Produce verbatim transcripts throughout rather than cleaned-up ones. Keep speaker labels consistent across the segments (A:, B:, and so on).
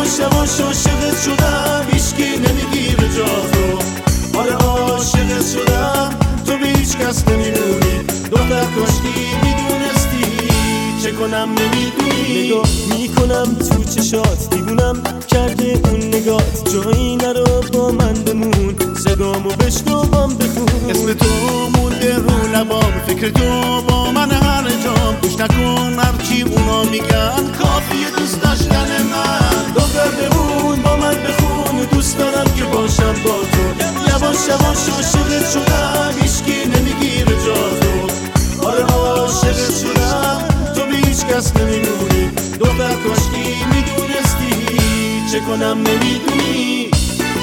A: یواش یواش عاشقت شدم، هیچکی نمیگیره جاتو. آره عاشقت شدم، تو به هیچ کس نمیمونی. دختر کاشکی میدونستی چه کنم نمیدونی.
B: نگاه میکنم تو چشات، دیوونم کرده اون نگات. جایی نرو با من بمون، صدامو بشنو بام بخون.
A: اسم تو مونده رو لبام، فکر تو با من هر جام. گوش نکن هرچی اونا میگن، کافیه دوست داشتن من.
B: دختر بمون با من بخون، دوست دارم که باشم با تو.
A: یواش یواش عاشقت شدم، هیچکی نمیگیره جاتو. آره عاشقت شدم، تو به هیچ کس نمیمونی. دختر کاشکی میدونستی چه کنم نمیدونی.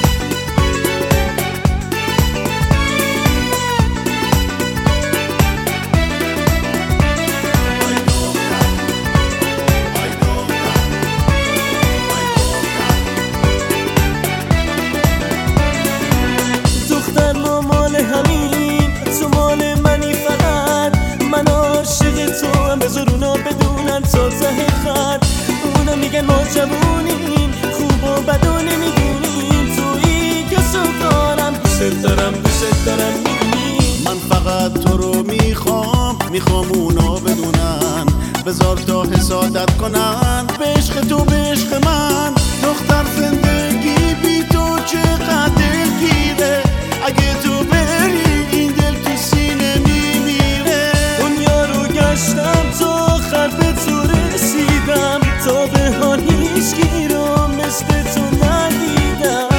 B: دختر ما مال همینیم، تو مال منی فقط. من عاشق تو هم، بذار اونا بدونن تا ته خط. اونا میگن ما جوونیم، خوب و بد و نمیدونیم. تویی که سلطانم، دوست دارم دوست دارم میدونی.
A: من فقط تو رو میخوام، میخوام اونا بدونن. بذار تا حسادت کنن به عشق تو به عشق من. دختر زندگی بی تو چقدر دلگیره، اگه تو بری این دل تو سینه میمیره.
B: دنیا رو گشتم تا آخر به تو رسیدم، تا به حال هیچکی رو مثل تو ندیدم.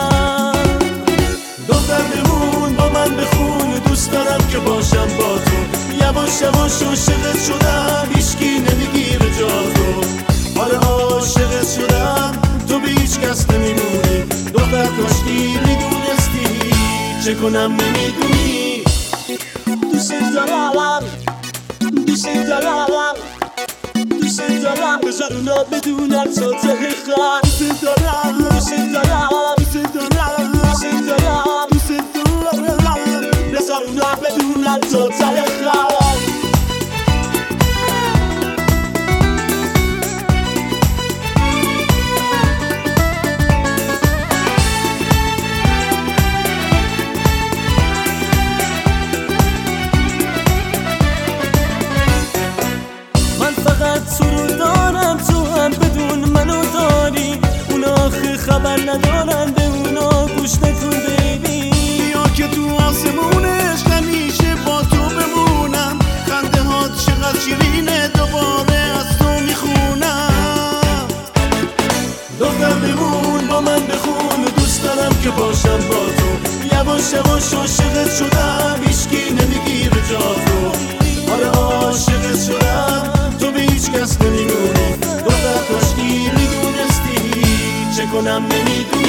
A: دختر بمون با من بخون، دوست دارم که باشم با تو. یواش یواش عاشقت شدم، هیچکی نمیگیره جاتو. آره عاشقت شدم، تو به هیچ کس نمیمونی. دختر کاشکی میدونستی چه کنم نمیدونی.
B: دوست دارم دوست دارم دوست دارم، بذار اونا بدونن تا ته خط.
A: دوست دارم
B: دوست دارم
A: دوست دارم
B: دوست دارم
A: دوست دارم.
B: بذار اونا بدونن تا ته خط. فقط تو رو دارم، تو هم بدون منو داری. اونا آخه خبر ندارن، به اونا گوش نکن بیبی.
A: بیا که تو آسمونش همیشه با تو بمونم. خنده هات چقدر شیرینه، دوباره از تو میخونم.
B: دختر بمون با من بخون، دوست دارم که باشم با تو.
A: یواش یواش عاشقت شدم، هیچکی نمیگیره جاتو. آره عاشقت شدم، تو به هیچ کس نمیمونی. دختر کاشکی میدونستی چه کنم نمیدونی.